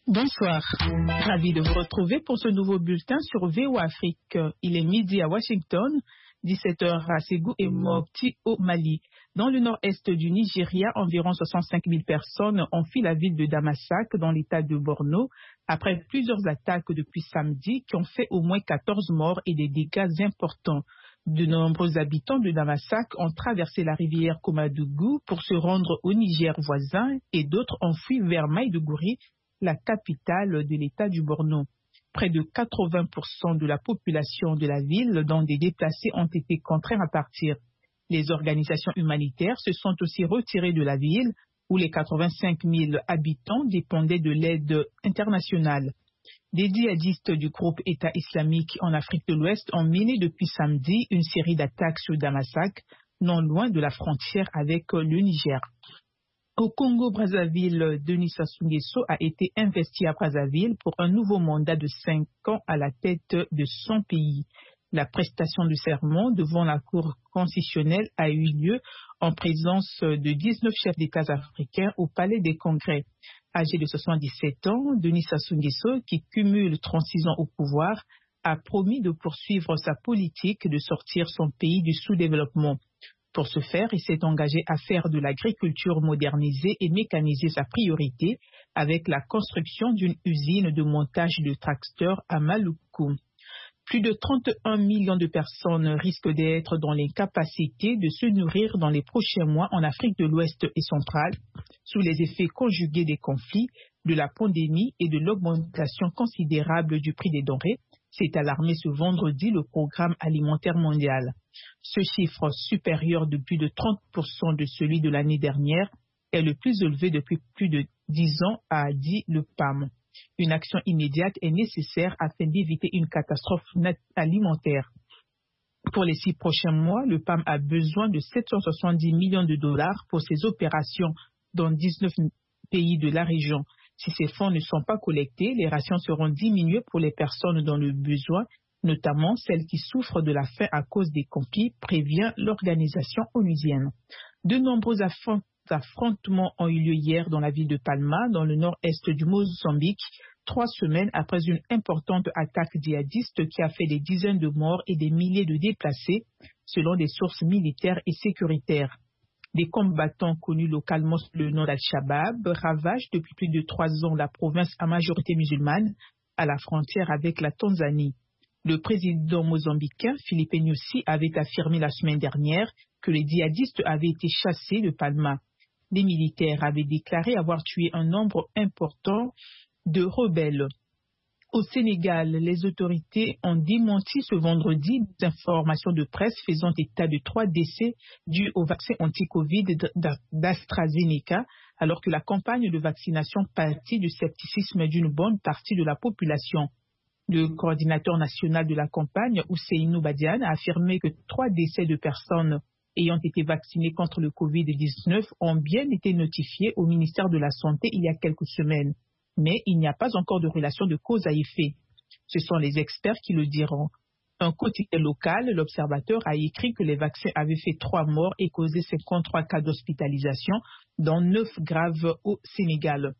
Bonsoir. Ravi de vous retrouver pour ce nouveau bulletin sur VOA Afrique. Il est midi à Washington, 17h à Ségou et Mopti au Mali. Dans le nord-est du Nigeria, environ 65 000 personnes ont fui la ville de Damasak dans l'état de Borno après plusieurs attaques depuis samedi qui ont fait au moins 14 morts et des dégâts importants. De nombreux habitants de Damasak ont traversé la rivière Komadougou pour se rendre au Niger voisin et d'autres ont fui vers Maïdougouri, la capitale de l'état du Borno. Près de 80% de la population de la ville, dont des déplacés, ont été contraints à partir. Les organisations humanitaires se sont aussi retirées de la ville, où les 85 000 habitants dépendaient de l'aide internationale. Des djihadistes du groupe État islamique en Afrique de l'Ouest ont mené depuis samedi une série d'attaques sur Damasak, non loin de la frontière avec le Niger. Au Congo-Brazzaville, Denis Sassou Nguesso a été investi à Brazzaville pour un nouveau mandat de 5 ans à la tête de son pays. La prestation de serment devant la Cour constitutionnelle a eu lieu en présence de 19 chefs d'État africains au Palais des Congrès. Âgé de 77 ans, Denis Sassou Nguesso, qui cumule 36 ans au pouvoir, a promis de poursuivre sa politique de sortir son pays du sous-développement. Pour ce faire, il s'est engagé à faire de l'agriculture modernisée et mécanisée sa priorité avec la construction d'une usine de montage de tracteurs à Maluku. Plus de 31 millions de personnes risquent d'être dans l'incapacité de se nourrir dans les prochains mois en Afrique de l'Ouest et centrale, sous les effets conjugués des conflits, de la pandémie et de l'augmentation considérable du prix des denrées, s'est alarmé ce vendredi le Programme alimentaire mondial. Ce chiffre, supérieur de plus de 30% de celui de l'année dernière, est le plus élevé depuis plus de 10 ans, a dit le PAM. Une action immédiate est nécessaire afin d'éviter une catastrophe alimentaire. Pour les 6 prochains mois, le PAM a besoin de 770 millions de dollars pour ses opérations dans 19 pays de la région. Si ces fonds ne sont pas collectés, les rations seront diminuées pour les personnes dans le besoin, notamment celles qui souffrent de la faim à cause des conflits, prévient l'organisation onusienne. De nombreux affrontements ont eu lieu hier dans la ville de Palma, dans le nord-est du Mozambique, 3 semaines après une importante attaque djihadiste qui a fait des dizaines de morts et des milliers de déplacés, selon des sources militaires et sécuritaires. Des combattants connus localement sous le nom d'Al-Shabaab ravagent depuis plus de 3 ans la province à majorité musulmane, à la frontière avec la Tanzanie. Le président mozambicain, Filipe Nyusi, avait affirmé la semaine dernière que les djihadistes avaient été chassés de Palma. Les militaires avaient déclaré avoir tué un nombre important de rebelles. Au Sénégal, les autorités ont démenti ce vendredi des informations de presse faisant état de 3 décès dus au vaccin anti-Covid d'AstraZeneca, alors que la campagne de vaccination pâtit du scepticisme d'une bonne partie de la population. Le coordinateur national de la campagne, Ousseinou Badiane, a affirmé que 3 décès de personnes ayant été vaccinées contre le Covid-19 ont bien été notifiés au ministère de la Santé il y a quelques semaines. Mais il n'y a pas encore de relation de cause à effet. Ce sont les experts qui le diront. Un quotidien local, l'Observateur, a écrit que les vaccins avaient fait 3 morts et causé 53 cas d'hospitalisation, dont 9 graves au Sénégal.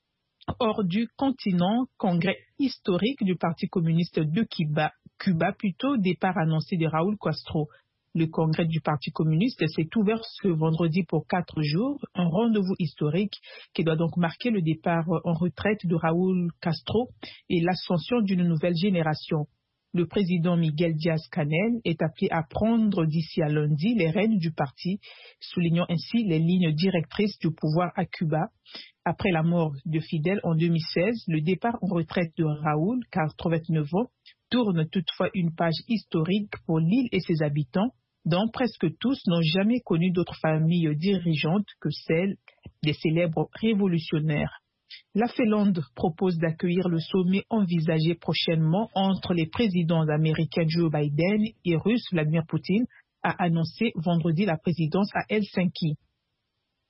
Hors du continent, congrès historique du Parti communiste de Cuba, plutôt départ annoncé de Raúl Castro. Le congrès du Parti communiste s'est ouvert ce vendredi pour 4 jours, un rendez-vous historique qui doit donc marquer le départ en retraite de Raúl Castro et l'ascension d'une nouvelle génération. Le président Miguel Díaz-Canel est appelé à prendre d'ici à lundi les rênes du parti, soulignant ainsi les lignes directrices du pouvoir à Cuba. Après la mort de Fidel en 2016, le départ en retraite de Raúl, 89 ans, tourne toutefois une page historique pour l'île et ses habitants, dont presque tous n'ont jamais connu d'autres familles dirigeantes que celles des célèbres révolutionnaires. La Finlande propose d'accueillir le sommet envisagé prochainement entre les présidents américains Joe Biden et russe Vladimir Poutine, a annoncé vendredi la présidence à Helsinki.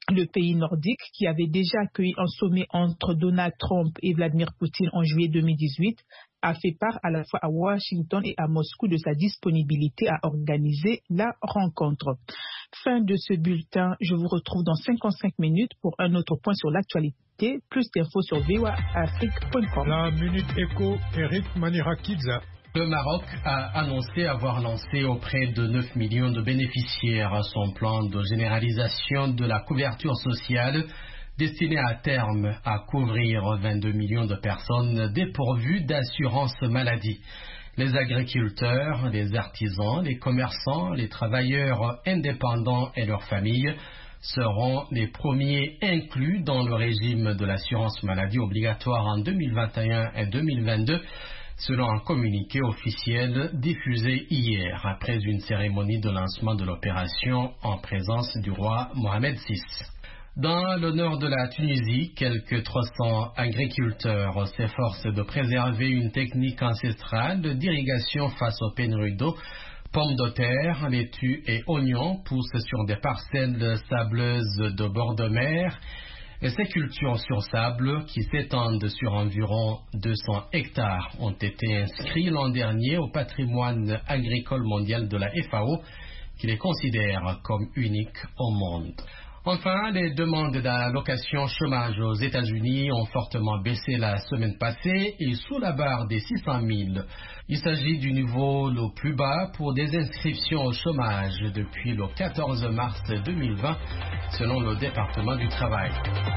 Le pays nordique, qui avait déjà accueilli un sommet entre Donald Trump et Vladimir Poutine en juillet 2018, a fait part à la fois à Washington et à Moscou de sa disponibilité à organiser la rencontre. Fin de ce bulletin, je vous retrouve dans 55 minutes pour un autre point sur l'actualité. Plus d'infos sur voaafrique.com. La Minute Éco, Eric Manirakidza. Le Maroc a annoncé avoir lancé auprès de 9 millions de bénéficiaires son plan de généralisation de la couverture sociale destiné à terme à couvrir 22 millions de personnes dépourvues d'assurance maladie. Les agriculteurs, les artisans, les commerçants, les travailleurs indépendants et leurs familles seront les premiers inclus dans le régime de l'assurance maladie obligatoire en 2021 et 2022, selon un communiqué officiel diffusé hier après une cérémonie de lancement de l'opération en présence du roi Mohamed VI. Dans le nord de la Tunisie, quelques 300 agriculteurs s'efforcent de préserver une technique ancestrale d'irrigation face aux pénuries d'eau. Pommes de terre, laitues et oignons poussent sur des parcelles sableuses de bord de mer. Et ces cultures sur sable, qui s'étendent sur environ 200 hectares, ont été inscrits l'an dernier au patrimoine agricole mondial de la FAO, qui les considère comme uniques au monde. Enfin, les demandes d'allocation chômage aux États-Unis ont fortement baissé la semaine passée et sous la barre des 600 000. Il s'agit du niveau le plus bas pour des inscriptions au chômage depuis le 14 mars 2020, selon le département du travail.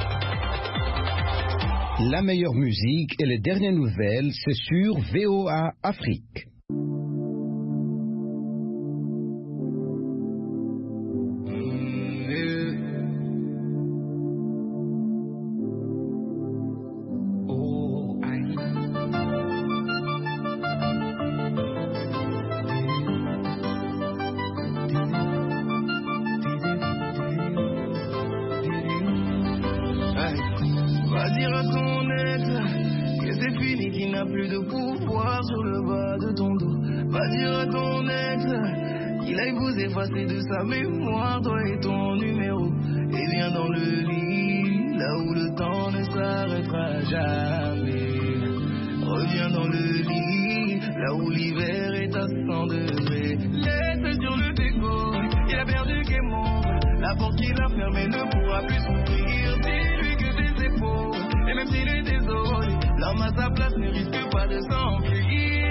La meilleure musique et les dernières nouvelles, c'est sur VOA Afrique. De sa mémoire, toi et ton numéro. Et viens dans le lit, là où le temps ne s'arrêtera jamais. Reviens dans le lit, là où l'hiver est à 100 degrés. Laisse sur le déco, il a perdu qu'est mort. La porte qu'il a fermée ne pourra plus s'ouvrir. Dis-lui que tes épaules, et même s'il est désolé, l'homme à sa place ne risque pas de s'enfuir.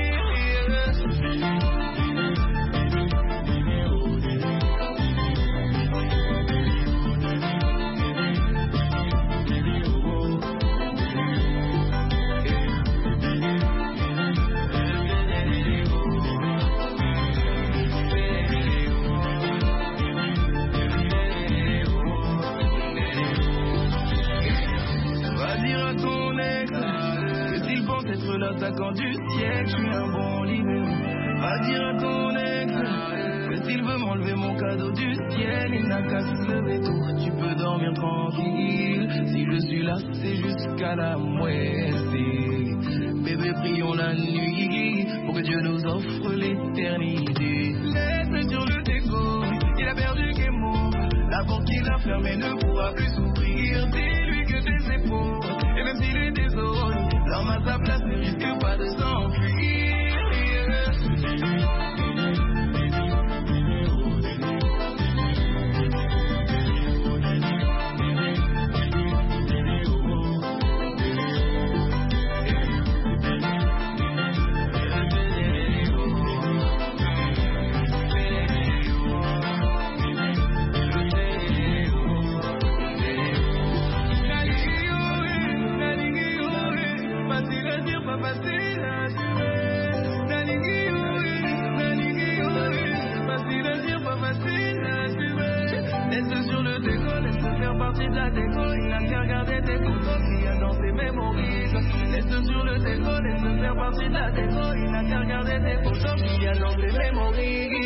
L'attaquant du siècle, je suis un bon libéraux. Va dire à ton ex que s'il veut m'enlever mon cadeau du ciel, il n'a qu'à se lever tôt. Tu peux dormir tranquille. Si je suis là, c'est jusqu'à la moitié. Bébé, prions la nuit pour que Dieu nous offre l'éternité. Laisse sur le déco, il a perdu qu'est mort. La porte qu'il a fermée ne pourra plus s'ouvrir. Dis-lui que tes épaules, et même s'il est désolé, l'homme à sa place ne risque pas de s'enfuir. Il a qu'à regarder tes photos qui a dans ses mémories. Laisse sur le déco, laisse faire partie de la déco. Il a qu'à regarder tes photos qui a dans ses mémories.